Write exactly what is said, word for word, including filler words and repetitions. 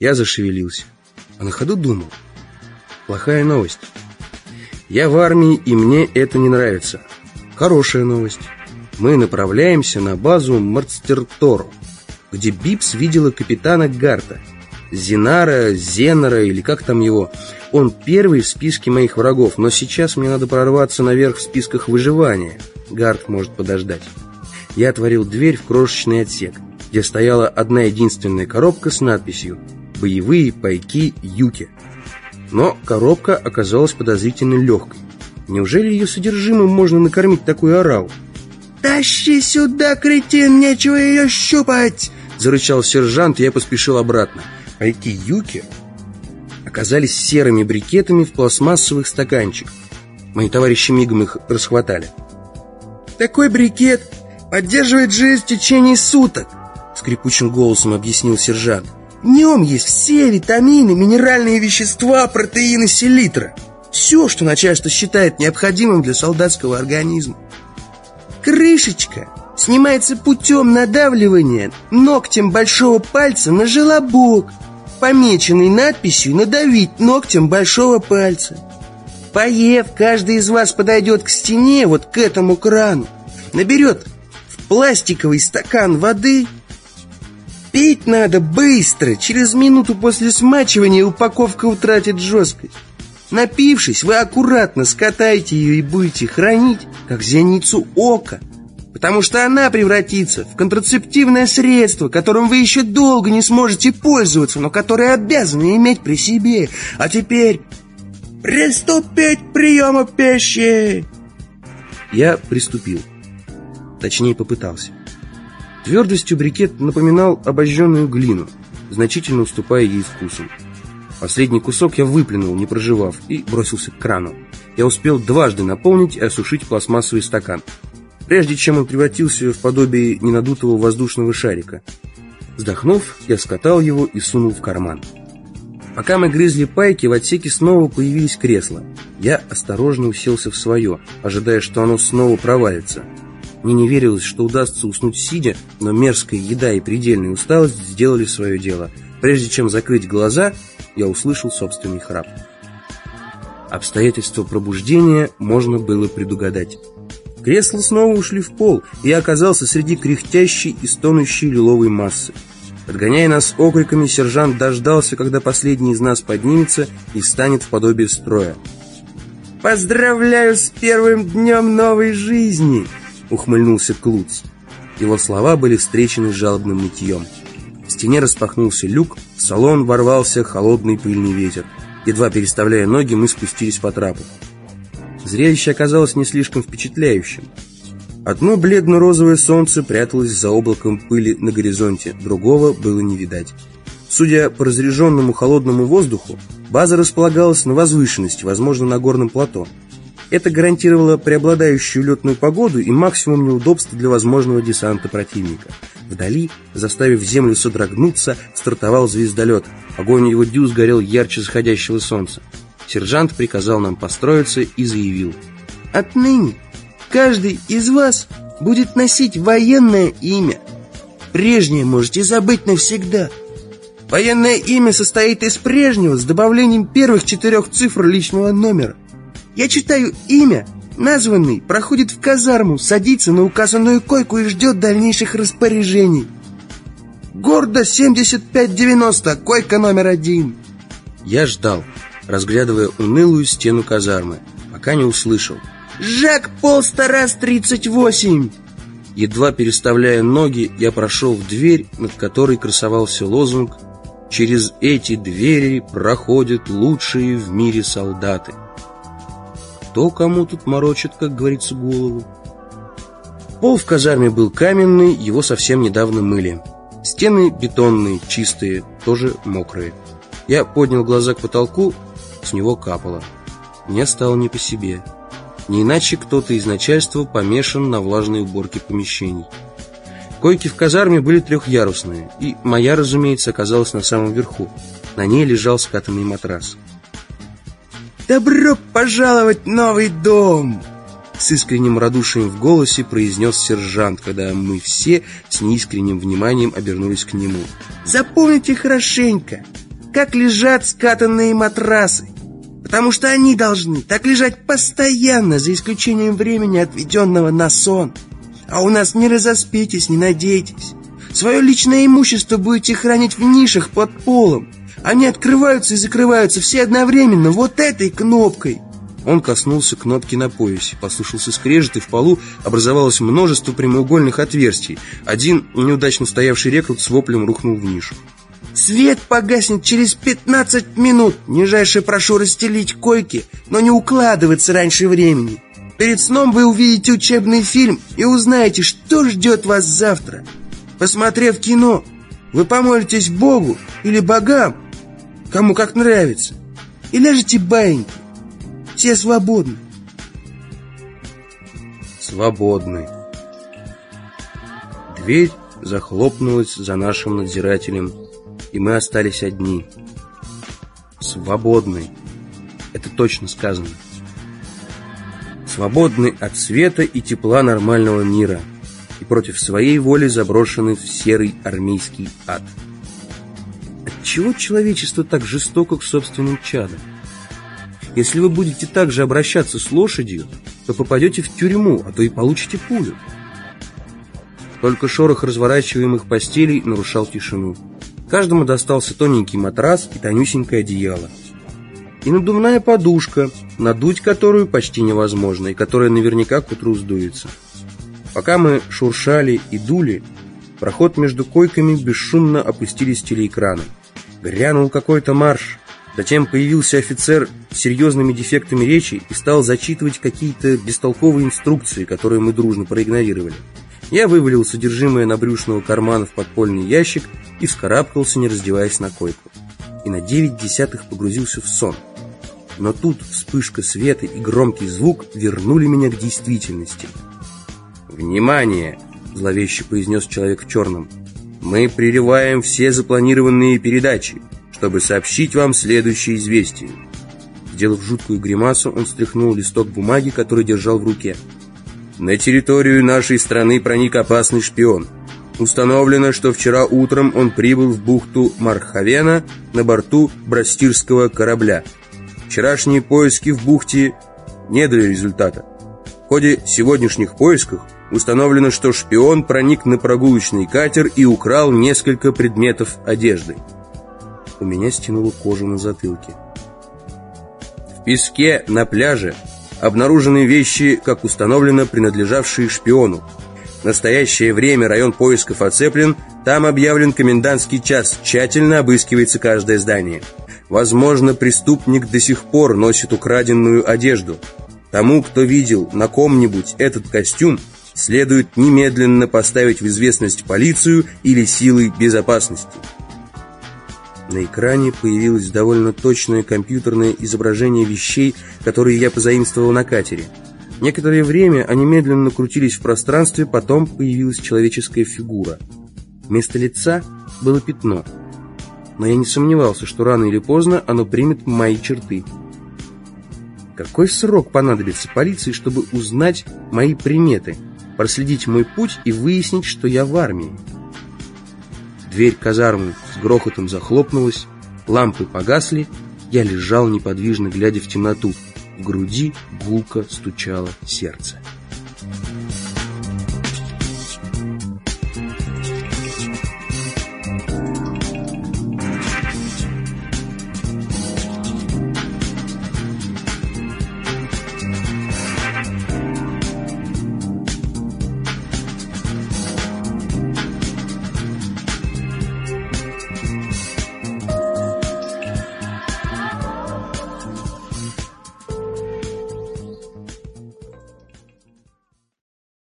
Я зашевелился, а на ходу думал. Плохая новость. Я в армии, и мне это не нравится. Хорошая новость. Мы направляемся на базу Мордстертору, где Бипс видела капитана Гарта. Зинара, Зенора или как там его. Он первый в списке моих врагов, но сейчас мне надо прорваться наверх в списках выживания. Гарт может подождать. Я отворил дверь в крошечный отсек, где стояла одна единственная коробка с надписью «Боевые пайки Юки». Но коробка оказалась подозрительно легкой. Неужели ее содержимым можно накормить такую ораву? «Тащи сюда, кретин, нечего ее щупать!» — зарычал сержант, и я поспешил обратно. Пайки Юки оказались серыми брикетами в пластмассовых стаканчиках. Мои товарищи мигом их расхватали. «Такой брикет поддерживает жизнь в течение суток», — скрипучим голосом объяснил сержант. «В нем есть все витамины, минеральные вещества, протеины, селитра. Все, что начальство считает необходимым для солдатского организма. Крышечка снимается путем надавливания ногтем большого пальца на желобок, помеченный надписью «Надавить ногтем большого пальца». Поев, каждый из вас подойдет к стене, вот к этому крану, наберет в пластиковый стакан воды. Пить надо быстро, через минуту после смачивания упаковка утратит жесткость. Напившись, вы аккуратно скатаете ее и будете хранить, как зеницу ока, потому что она превратится в контрацептивное средство, которым вы еще долго не сможете пользоваться, но которое обязаны иметь при себе. А теперь приступить к приему пищи!» Я приступил. Точнее, попытался. Твердостью брикет напоминал обожженную глину, значительно уступая ей вкусом. Последний кусок я выплюнул, не прожевав, и бросился к крану. Я успел дважды наполнить и осушить пластмассовый стакан, прежде чем он превратился в подобие ненадутого воздушного шарика. Вздохнув, я скатал его и сунул в карман. Пока мы грызли пайки, в отсеке снова появились кресла. Я осторожно уселся в свое, ожидая, что оно снова провалится. Мне не верилось, что удастся уснуть сидя, но мерзкая еда и предельная усталость сделали свое дело. Прежде чем закрыть глаза, я услышал собственный храп. Обстоятельства пробуждения можно было предугадать. Кресла снова ушли в пол, и я оказался среди кряхтящей и стонущей лиловой массы. Подгоняя нас окриками, сержант дождался, когда последний из нас поднимется и встанет в подобие строя. «Поздравляю с первым днем новой жизни!» — ухмыльнулся Клуц. Его слова были встречены жалобным нытьем. В стене распахнулся люк, в салон ворвался холодный пыльный ветер. Едва переставляя ноги, мы спустились по трапу. Зрелище оказалось не слишком впечатляющим. Одно бледно-розовое солнце пряталось за облаком пыли на горизонте, другого было не видать. Судя по разряженному холодному воздуху, база располагалась на возвышенности, возможно, на горном плато. Это гарантировало преобладающую летную погоду и максимум неудобств для возможного десанта противника. Вдали, заставив землю содрогнуться, стартовал звездолет. Огонь его дюз горел ярче заходящего солнца. Сержант приказал нам построиться и заявил: «Отныне каждый из вас будет носить военное имя. Прежнее можете забыть навсегда. Военное имя состоит из прежнего с добавлением первых четырех цифр личного номера. Я читаю имя, названный проходит в казарму, садится на указанную койку и ждет дальнейших распоряжений. Гордо семьдесят пять девяносто, койка номер один». Я ждал, разглядывая унылую стену казармы, пока не услышал: «Жак Пол Старас тридцать восемь». Едва переставляя ноги, я прошел в дверь, над которой красовался лозунг: «Через эти двери проходят лучшие в мире солдаты». Кто кому тут морочит, как говорится, голову? Пол в казарме был каменный, его совсем недавно мыли. Стены бетонные, чистые, тоже мокрые. Я поднял глаза к потолку, с него капало. Мне стало не по себе. Не иначе кто-то из начальства помешан на влажной уборке помещений. Койки в казарме были трехъярусные, и моя, разумеется, оказалась на самом верху. На ней лежал скатанный матрас. «Добро пожаловать в новый дом!» С искренним радушием в голосе произнес сержант, когда мы все с неискренним вниманием обернулись к нему. «Запомните хорошенько, как лежат скатанные матрасы. Потому что они должны так лежать постоянно, за исключением времени, отведенного на сон. А у нас не разоспитесь, не надейтесь. Свое личное имущество будете хранить в нишах под полом. Они открываются и закрываются все одновременно, вот этой кнопкой. Он коснулся кнопки на поясе. Послышался скрежет, и в полу образовалось множество прямоугольных отверстий. Один неудачно стоявший рекрут с воплем рухнул в нишу. «Свет погаснет через пятнадцать минут. Нижайше прошу расстелить койки, но не укладываться раньше времени. Перед сном вы увидите учебный фильм и узнаете, что ждет вас завтра. Посмотрев кино, вы помолитесь Богу или богам, кому как нравится, и ляжете баиньки. Все свободны». Свободны. Дверь захлопнулась за нашим надзирателем, и мы остались одни. Свободны. Это точно сказано. Свободны от света и тепла нормального мира, и против своей воли заброшены в серый армейский ад. Отчего человечество так жестоко к собственным чадам? Если вы будете так же обращаться с лошадью, то попадете в тюрьму, а то и получите пулю. Только шорох разворачиваемых постелей нарушал тишину. Каждому достался тоненький матрас и тонюсенькое одеяло. И надувная подушка, надуть которую почти невозможно, и которая наверняка к утру сдуется. Пока мы шуршали и дули, проход между койками бесшумно опустились телеэкраны. Грянул какой-то марш. Затем появился офицер с серьезными дефектами речи и стал зачитывать какие-то бестолковые инструкции, которые мы дружно проигнорировали. Я вывалил содержимое набрюшного кармана в подпольный ящик и вскарабкался, не раздеваясь, на койку. И на девять десятых погрузился в сон. Но тут вспышка света и громкий звук вернули меня к действительности. «Внимание!» — зловеще произнес человек в черном. «Мы прерываем все запланированные передачи, чтобы сообщить вам следующее известие». Сделав жуткую гримасу, он стряхнул листок бумаги, который держал в руке. «На территорию нашей страны проник опасный шпион. Установлено, что вчера утром он прибыл в бухту Мархавена на борту брастирского корабля. Вчерашние поиски в бухте не дали результата. В ходе сегодняшних поисков установлено, что шпион проник на прогулочный катер и украл несколько предметов одежды». У меня стянуло кожу на затылке. «В песке на пляже обнаружены вещи, как установлено, принадлежавшие шпиону. В настоящее время район поисков оцеплен, там объявлен комендантский час, тщательно обыскивается каждое здание. Возможно, преступник до сих пор носит украденную одежду. Тому, кто видел на ком-нибудь этот костюм, следует немедленно поставить в известность полицию или силы безопасности». На экране появилось довольно точное компьютерное изображение вещей, которые я позаимствовал на катере. Некоторое время они медленно крутились в пространстве, потом появилась человеческая фигура. Вместо лица было пятно, но я не сомневался, что рано или поздно оно примет мои черты. Какой срок понадобится полиции, чтобы узнать мои приметы, проследить мой путь и выяснить, что я в армии? Дверь казармы с грохотом захлопнулась, лампы погасли, я лежал неподвижно, глядя в темноту. В груди гулко стучало сердце.